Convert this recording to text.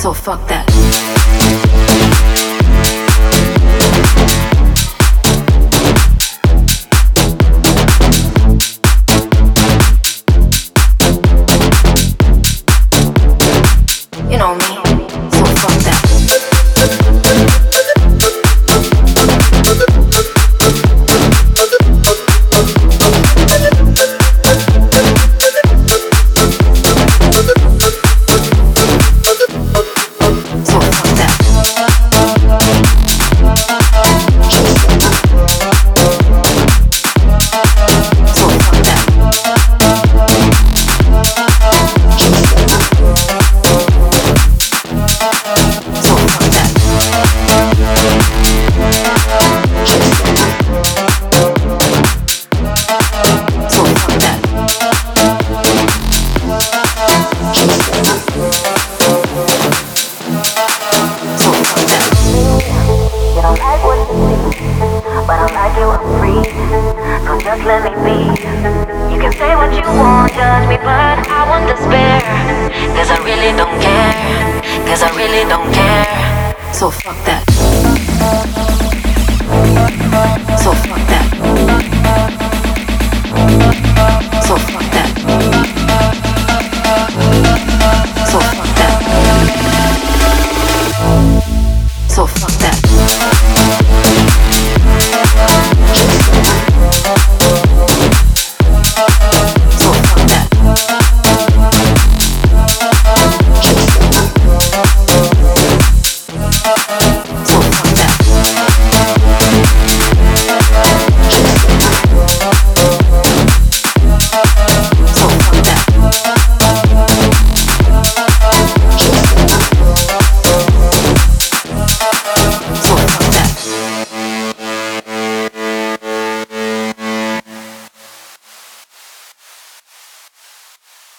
So fuck that. You know me, so fuck that. Just let me be. You can say what you want, judge me, but I won't despair. Cause I really don't care. Cause I really don't care. So fuck that.